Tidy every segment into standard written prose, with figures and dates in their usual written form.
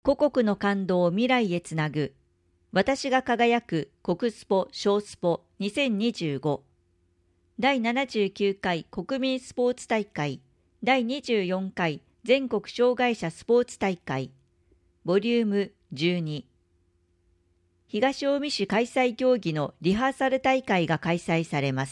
故国の感動を未来へつなぐ。私が輝く国スポ小スポ2025。第79回国民スポーツ大会、第24回全国障害者スポーツ大会、ボリューム12。東近江市開催競技のリハーサル大会が開催されます。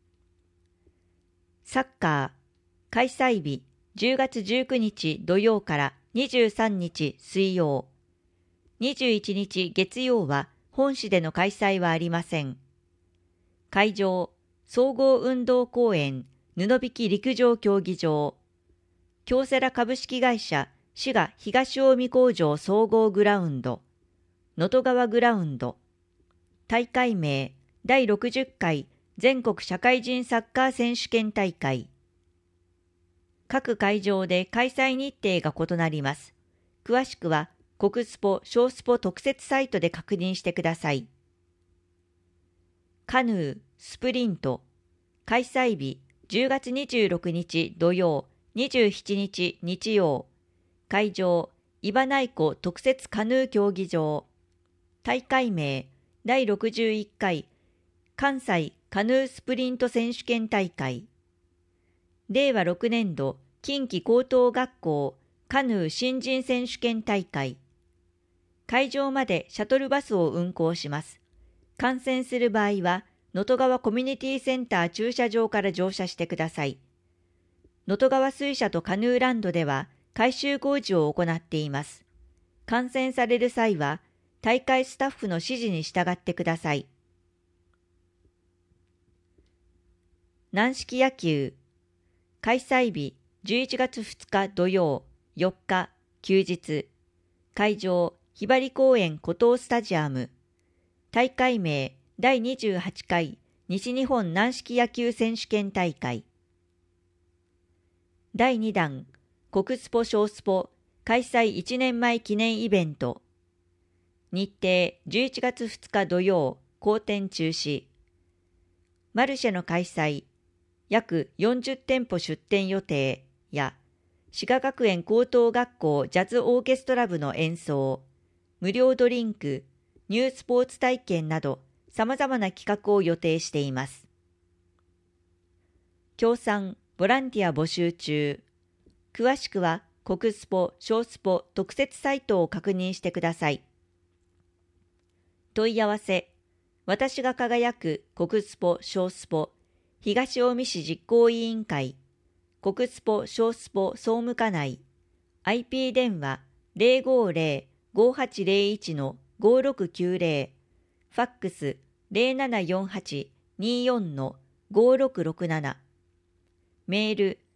サッカー、開催日10月19日土曜から23日水曜。21日月曜は本市での開催はありません。会場、総合運動公園布引陸上競技場。京セラ株式会社滋賀東近江工場総合グラウンド。能登川グラウンド。大会名、第60回全国社会人サッカー選手権大会。各会場で開催日程が異なります。詳しくは国スポ小スポ特設サイトで確認してください。カヌー、スプリント。開催日10月26日土曜、27日日曜。会場、伊庭内湖特設カヌー競技場。大会名、第61回関西カヌースプリント選手権大会。令和6年度近畿高等学校カヌー新人選手権大会。会場までシャトルバスを運行します。観戦する場合は、能登川コミュニティセンター駐車場から乗車してください。能登川水車とカヌーランドでは改修工事を行っています。観戦される際は、大会スタッフの指示に従ってください。軟式野球。開催日11月2日土曜、4日休日。会場、ひばり公園湖東スタジアム。大会名、第28回西日本軟式野球選手権大会。第2弾、国スポ小スポ開催1年前記念イベント。日程11月2日土曜、好展中止。マルシェの開催、約40店舗出店予定や、滋賀学園高等学校ジャズオーケストラ部の演奏、無料ドリンク、ニュースポーツ体験など、様々な企画を予定しています。協賛、ボランティア募集中。詳しくは、国スポ、小スポ特設サイトを確認してください。問い合わせ、私が輝く国スポ小スポ東近江市実行委員会国スポ小スポ総務課内 IP 電話 050-5801-5690 ファックス 0748-24-5667 メール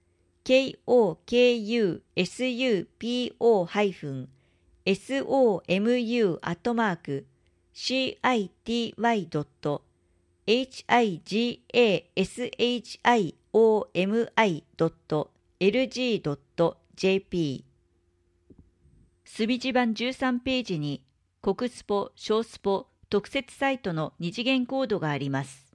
kokusomu-atomark.city.hisiomi.lg.jp スビジ版13ページに国スポ小スポ特設サイトの二次元コードがあります。